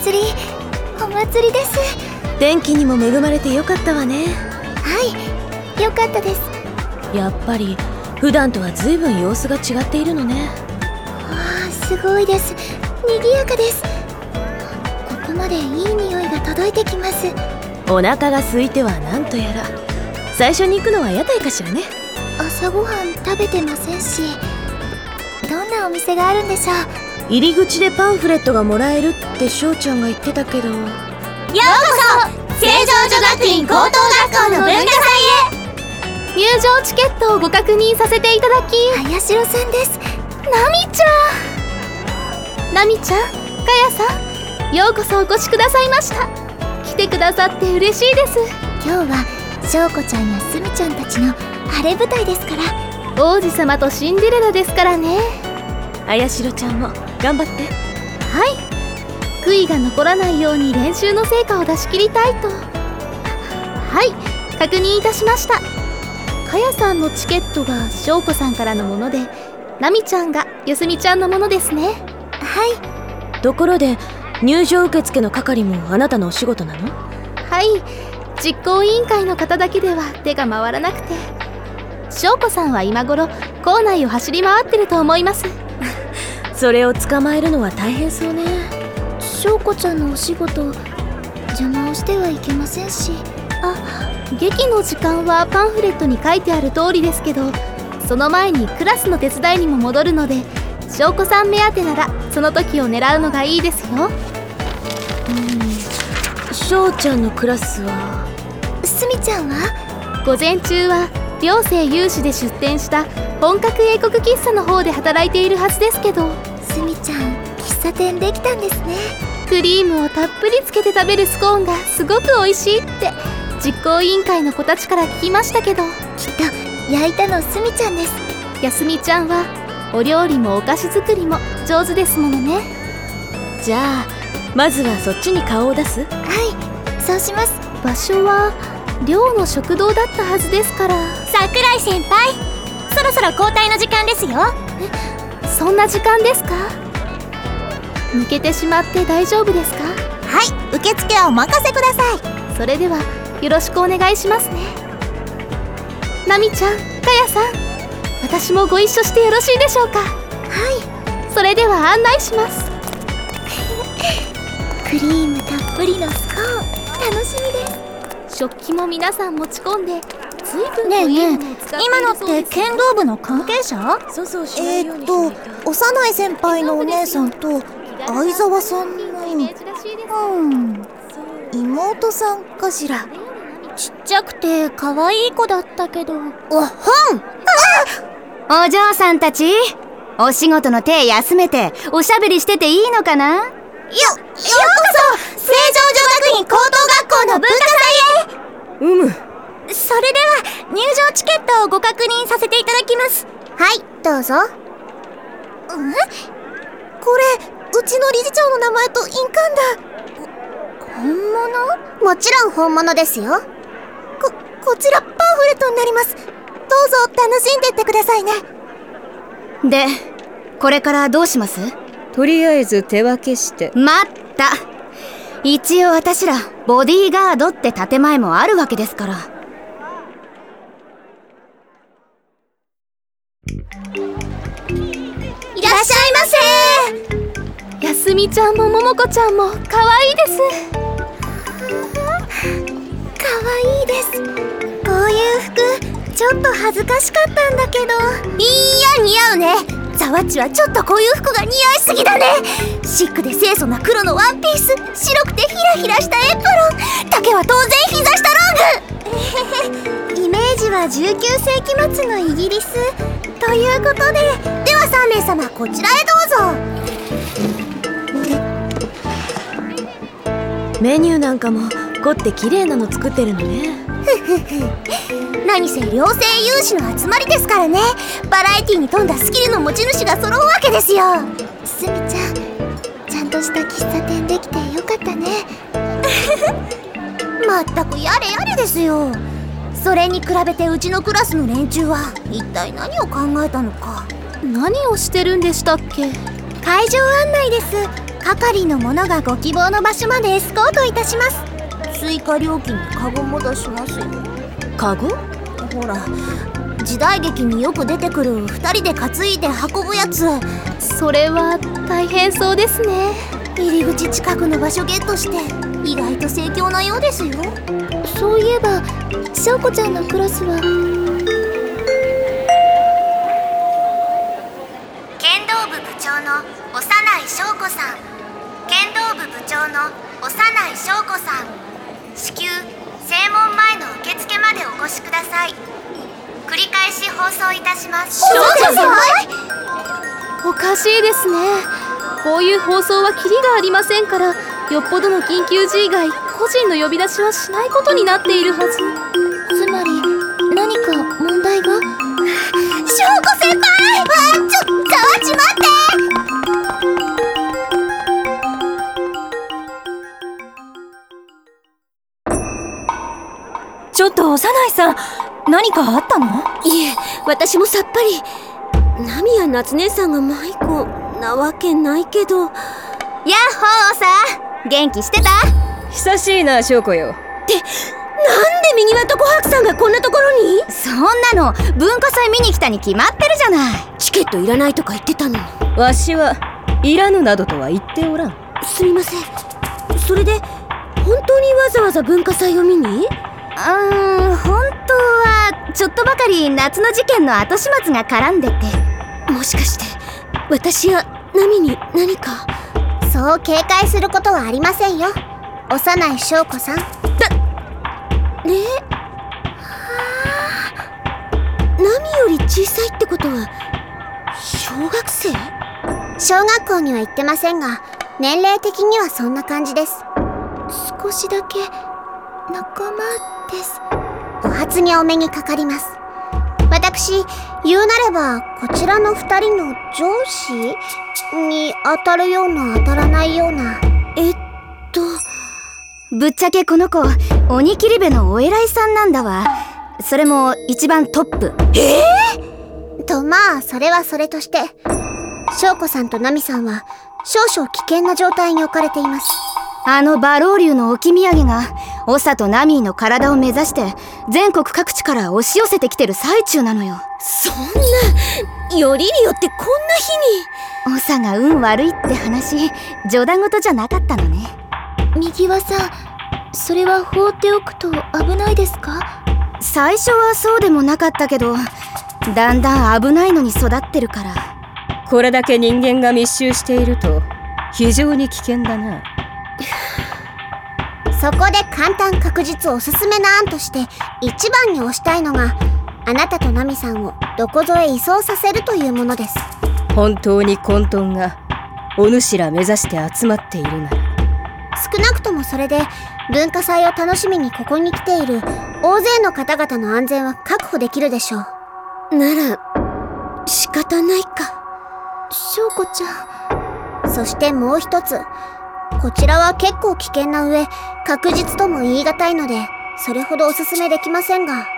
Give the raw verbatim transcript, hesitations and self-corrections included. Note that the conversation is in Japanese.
祭りお祭りです。 天気にも恵まれてよかったわね。 はい、よかったです。 やっぱり普段とは随分様子が違っているのね。 わあ、すごいです。賑やかです。ここまでいい匂いが届いてきます。 お腹が空いてはなんとやら。最初に行くのは屋台かしらね。 朝ごはん食べてませんし、どんなお店があるんでしょう。 入り口でパンフレットがもらえるって翔ちゃんが言ってたけど。ようこそ成城女学院高等学校の文化祭へ。 入場チケットをご確認させていただき、 林代さんです。 ナミちゃんナミちゃん、かやさん、ようこそお越しくださいました。来てくださって嬉しいです。 今日は翔子ちゃんやすみちゃんたちの晴れ舞台ですから。 王子様とシンデレラですからね。 綾代ちゃんも頑張って。 はい、悔いが残らないように練習の成果を出し切りたいと。はい、確認いたしました。かやさんのチケットが翔子さんからのもので、ナミちゃんがよすみちゃんのものですね。 はい。 ところで入場受付の係もあなたのお仕事なの？ はい、実行委員会の方だけでは手が回らなくて。翔子さんは今頃校内を走り回ってると思います。 それを捕まえるのは大変そうね。 翔子ちゃんのお仕事邪魔をしてはいけませんし。 あ、劇の時間はパンフレットに書いてある通りですけど、その前にクラスの手伝いにも戻るので、翔子さん目当てならその時を狙うのがいいですよ。 うん、翔ちゃんのクラスは。 すみちゃんは午前中は寮生有志で出店した本格英国喫茶の方で働いているはずですけど。 すみちゃん、喫茶店できたんですね。 クリームをたっぷりつけて食べるスコーンがすごく美味しいって実行委員会の子たちから聞きましたけど。 きっと焼いたのすみちゃんです。 やすみちゃんはお料理もお菓子作りも上手ですものね。 じゃあまずはそっちに顔を出す？ はい、そうします。 場所は寮の食堂だったはずですから。 桜井先輩、そろそろ交代の時間ですよ。 え、そんな時間ですか？抜けてしまって大丈夫ですか？ はい、受付はお任せください。 それではよろしくお願いしますね。ナミちゃん、かやさん、私もご一緒してよろしいでしょうか？ はい、 それでは案内します。 クリームたっぷりのスコーン、楽しみです。 食器も皆さん持ち込んで、随分ねえねえ、 といいものを使っている今のっそうです。 て剣道部の関係者？ そうそうしなえいようにーっとしない幼い先輩のお姉さんと相沢さんの、うん妹さんかしら。ちっちゃくて可愛い子だったけど。おほんお嬢さんたち、お仕事の手休めておしゃべりしてていいのかな？よ、ようこそ成城女学院高等学校の文化祭へ。 うむ。 それでは入場チケットをご確認させていただきます。はい、どうぞ。ん？これうちの理事長の名前と印鑑だ。本物？もちろん本物ですよ。こ、こちらパンフレットになります。どうぞ楽しんでってくださいね。 で、これからどうします？ とりあえず手分けして。 待った。一応私らボディーガードって建前もあるわけですから。 いらっしゃいませ。 やすみちゃんもももこちゃんも可愛いです。 かわいいです。こういう服ちょっと恥ずかしかったんだけど。 いや、似合うね。ザワッチはちょっとこういう服が似合いすぎだね。シックで清楚な黒のワンピース、白くてヒラヒラしたエプロン、丈は当然膝下ロング。 イメージはじゅうきゅうせいき末のイギリスということで。 ではさんめいさま、こちらへどうぞ。メニューなんかも凝って綺麗なの作ってるのね。 何せ寮生有志の集まりですからね。バラエティに富んだスキルの持ち主が揃うわけですよ。 すみちゃん、ちゃんとした喫茶店できてよかったね。 まったくやれやれですよ。それに比べてうちのクラスの連中は一体何を考えたのか。 何をしてるんでしたっけ？ 会場案内です。 係の者がご希望の場所までエスコートいたします。追加料金にカゴも出しますよ。 カゴ？ ほら、時代劇によく出てくるふたりで担いで運ぶやつ。 それは大変そうですね。 入り口近くの場所ゲットして意外と盛況なようですよ。 そういえば翔子ちゃんのクラスは剣道部部長の幼い翔子さん。剣道部部長の幼い翔子さん。至急正門前の受付までお越しください。繰り返し放送いたします。翔子さん、 おかしいですね。こういう放送はキリがありませんから、よっぽどの緊急時以外個人の呼び出しはしないことになっているはず。 つまり何か問題が？ 翔子先輩、あ、ちょ、ざわち待って。 ちょっと幼いさん、何かあったの？ いえ、私もさっぱり。ナミや夏姉さんが迷子なわけないけど。 やっほーさ、元気してた？ 久しいな、翔子よ。 って、なんで右輪と琥珀さんがこんなところに？ そんなの文化祭見に来たに決まってるじゃない。 チケットいらないとか言ってたのに。 わしはいらぬなどとは言っておらん。 すみません。それで本当にわざわざ文化祭を見に？ うーん、本当はちょっとばかり夏の事件の後始末が絡んでて。 もしかして私やナミに何か？ そう警戒することはありませんよ、幼い翔子さん。だ、 ねえ、ナミより小さいってことは小学生？ 小学校には行ってませんが、年齢的にはそんな感じです。 少しだけ仲間です。 お初にお目にかかります。私、言うなればこちらの二人の上司に当たるような当たらないような。 えっとぶっちゃけこの子鬼切り部のお偉いさんなんだわ。それも一番トップ。 えー、とまあそれはそれとして、翔子さんとナミさんは少々危険な状態に置かれています。 あの馬狼竜の置き土産が長とナミーの体を目指して全国各地から押し寄せてきてる最中なのよ。 そんな、よりによってこんな日に。長が運悪いって話、冗談事じゃなかったのね。 右輪さん、それは放っておくと危ないですか？ 最初はそうでもなかったけど、だんだん危ないのに育ってるから。 これだけ人間が密集していると非常に危険だな。 そこで簡単確実おすすめな案として一番に推したいのが、あなたとナミさんをどこぞへ移送させるというものです。 本当に混沌がお主ら目指して集まっているなら、 少なくともそれで文化祭を楽しみにここに来ている大勢の方々の安全は確保できるでしょう。 なら仕方ないか。 翔子ちゃん。そしてもう一つ、こちらは結構危険な上確実とも言い難いのでそれほどおすすめできませんが、